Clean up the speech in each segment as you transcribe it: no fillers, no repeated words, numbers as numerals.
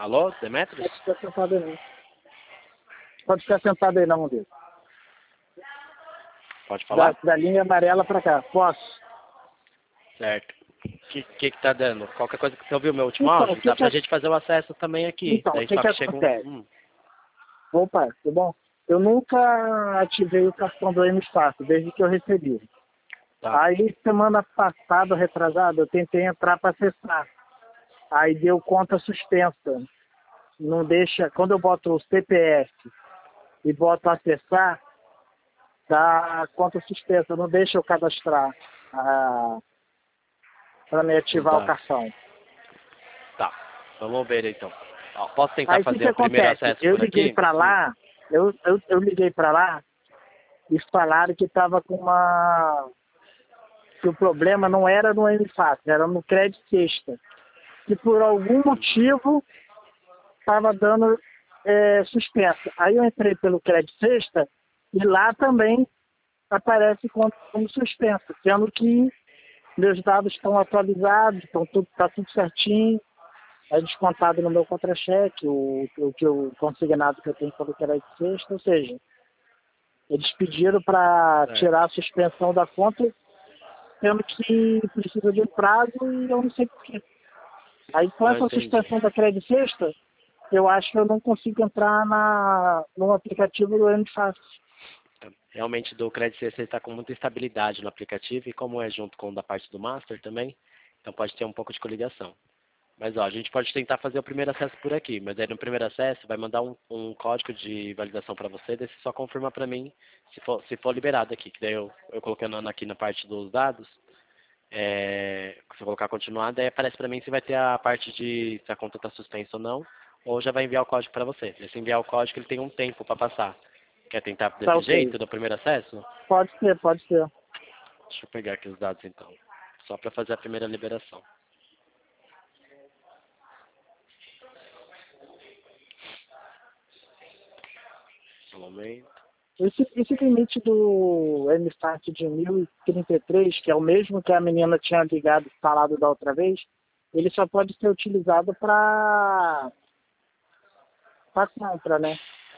Alô, Demetrios? Pode ficar sentado aí, não. Pode ficar sentado aí, não, Deus. Pode falar? Da linha amarela pra cá. Posso? Certo. O que tá dando? Qualquer coisa que você ouviu meu último Então, áudio, dá pra gente fazer o acesso também aqui. Então, Daí o que só que chega acontece? um... Opa, tudo bom? Eu nunca ativei o cartão do MFAC, desde que eu recebi. Tá. Aí, semana passada, retrasada, eu tentei entrar para acessar. Aí deu conta suspensa. Não deixa, quando eu boto o CPF e boto acessar, dá conta suspensa, não deixa eu cadastrar para me ativar o cartão. Tá. Vamos ver então. Ó, posso tentar Aí o que fazer o primeiro acontece? acesso Eu por liguei aqui? para lá, eu liguei para lá e falaram que estava com que o problema não era no MFAC, era no Crédito Sexta. Que por algum motivo estava dando suspensa. Aí eu entrei pelo Crédito Sexta e lá também aparece como suspensa, sendo que meus dados estão atualizados, tá tudo certinho, é descontado no meu contra-cheque, o consignado que eu tenho pelo Crédito Sexta, ou seja, eles pediram para tirar a suspensão da conta, sendo que precisa de um prazo e eu não sei porquê. Aí com essa suspensão da Crédito Sexta, eu acho que eu não consigo entrar no aplicativo do MFAC. Realmente do Crédito Sexta está com muita estabilidade no aplicativo e como é junto com o da parte do Master também, então pode ter um pouco de coligação. Mas ó, a gente pode tentar fazer o primeiro acesso por aqui, mas aí no primeiro acesso vai mandar um código de validação para você, daí você só confirma para mim se for liberado aqui, que daí eu colocando aqui na parte dos dados, se eu colocar continuar, daí aparece para mim se vai ter a parte de se a conta está suspensa ou não, ou já vai enviar o código para você. Se enviar o código, ele tem um tempo para passar. Quer tentar desse jeito, do primeiro acesso? Pode ser, pode ser. Deixa eu pegar aqui os dados então, só para fazer a primeira liberação. Um momento. Esse limite do MFAC de 1033, que é o mesmo que a menina tinha falado da outra vez, ele só pode ser utilizado para compra, né?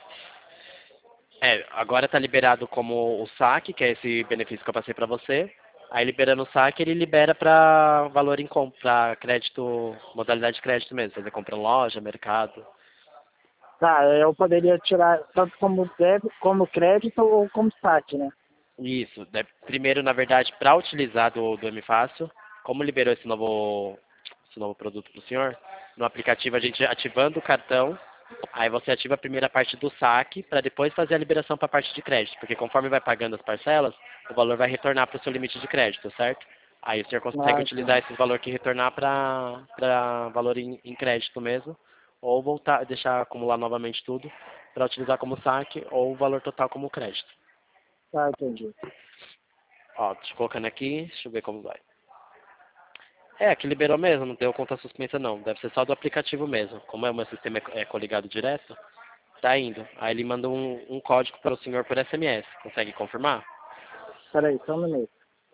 Agora está liberado como o saque, que é esse benefício que eu passei para você. Aí liberando o saque, ele libera para valor em compra, para crédito, modalidade de crédito mesmo, fazer compra em loja, mercado. Tá, eu poderia tirar tanto como débito, como crédito ou como saque, né? Isso. Primeiro, na verdade, para utilizar do MFácil, como liberou esse novo produto para o senhor, no aplicativo a gente ativando o cartão, aí você ativa a primeira parte do saque para depois fazer a liberação para a parte de crédito, porque conforme vai pagando as parcelas, o valor vai retornar para o seu limite de crédito, certo? Aí o senhor consegue utilizar esse valor que retornar para valor em crédito mesmo, ou voltar, deixar acumular novamente tudo para utilizar como saque ou o valor total como crédito. Tá, entendi. Ó, deixa eu colocando aqui, deixa eu ver como vai. Que liberou mesmo, não deu conta suspensa não. Deve ser só do aplicativo mesmo. Como o meu sistema é coligado direto, tá indo. Aí ele manda um código para o senhor por SMS. Consegue confirmar? Peraí, só um minuto.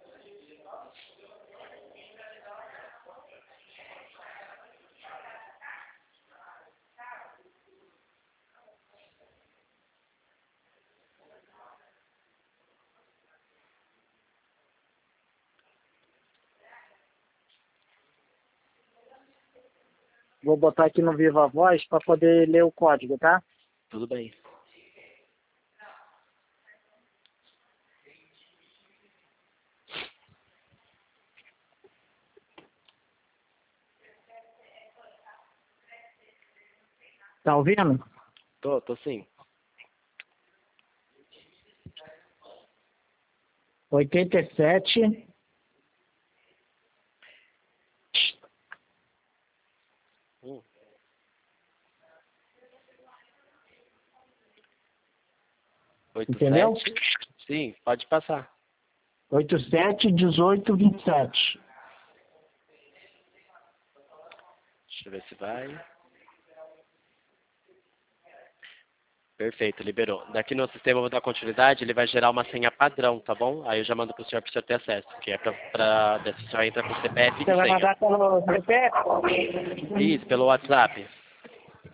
Vou botar aqui no Viva Voz para poder ler o código, tá? Tudo bem. Tá ouvindo? Tô sim. 87. Entendeu? Sim, pode passar. 87 18 27. Deixa eu ver se vai. Perfeito, liberou. Daqui no sistema eu vou dar continuidade, ele vai gerar uma senha padrão, tá bom? Aí eu já mando pro senhor ter acesso, que é o senhor entra com CPF e Você vai senha. mandar pelo CPF? Isso, pelo WhatsApp.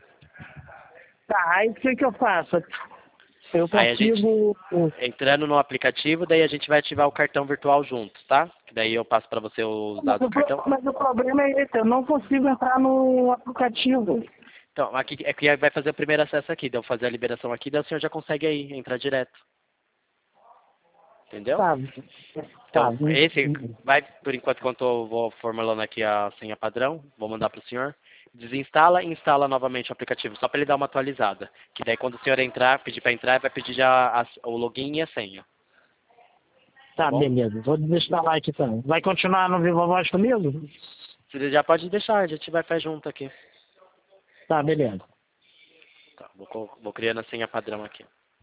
Tá, aí o que eu faço? Eu Aí a gente, consigo... entrando no aplicativo, daí a gente vai ativar o cartão virtual junto, tá? Que daí eu passo para você os Mas dados do cartão. mas o problema é esse, eu não consigo entrar no aplicativo. Então, aqui é que vai fazer o primeiro acesso aqui, daí eu fazer a liberação aqui, daí o senhor já consegue aí entrar direto. Entendeu? Tá, tá. Então, esse vai, por enquanto, enquanto eu vou formulando aqui a senha padrão, vou mandar para o senhor. Desinstala e instala novamente o aplicativo, só para ele dar uma atualizada. Que daí quando o senhor entrar, pedir para entrar, vai pedir já o login e a senha. Tá, Bom? beleza. Vou desinstalar aqui também. Vai continuar no Viva Voz comigo? Você já pode deixar, a gente vai fazer junto aqui. Tá, beleza. Tá, vou criando a senha padrão aqui.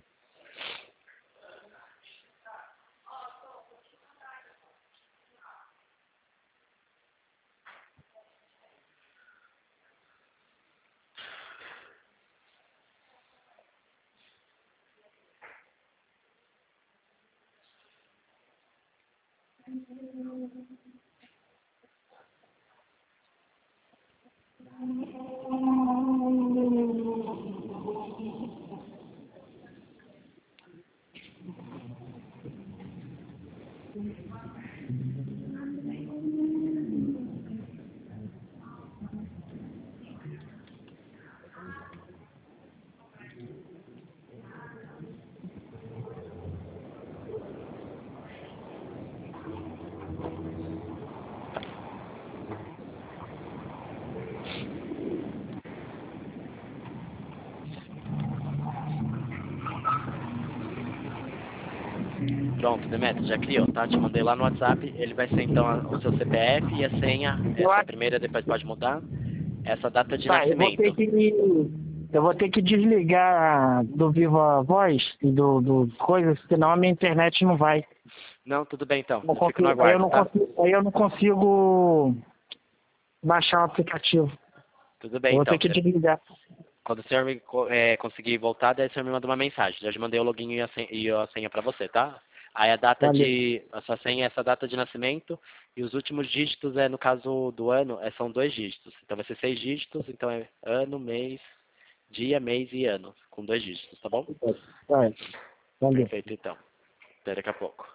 Pronto, Demetrio, já criou, tá? Te mandei lá no WhatsApp, ele vai ser então o seu CPF e a senha, essa é a primeira, depois pode mudar, essa data de Tá, nascimento. eu vou ter que desligar do Viva Voz e do coisas, senão a minha internet não vai. Não, tudo bem então, Não eu fico no consigo, aguardo, tá? aí eu não consigo baixar o aplicativo. Tudo Eu bem vou então. ter que desligar. Quando o senhor conseguir voltar, daí o senhor me manda uma mensagem. Já te mandei o login e a senha para você, tá? Aí a data Valeu. a sua senha é essa data de nascimento e os últimos dígitos, no caso do ano, são 2 dígitos. Então vai ser 6 dígitos, então é ano, mês, dia, mês e ano, com 2 dígitos, tá bom? Vai. Valeu. Perfeito então. Até daqui a pouco.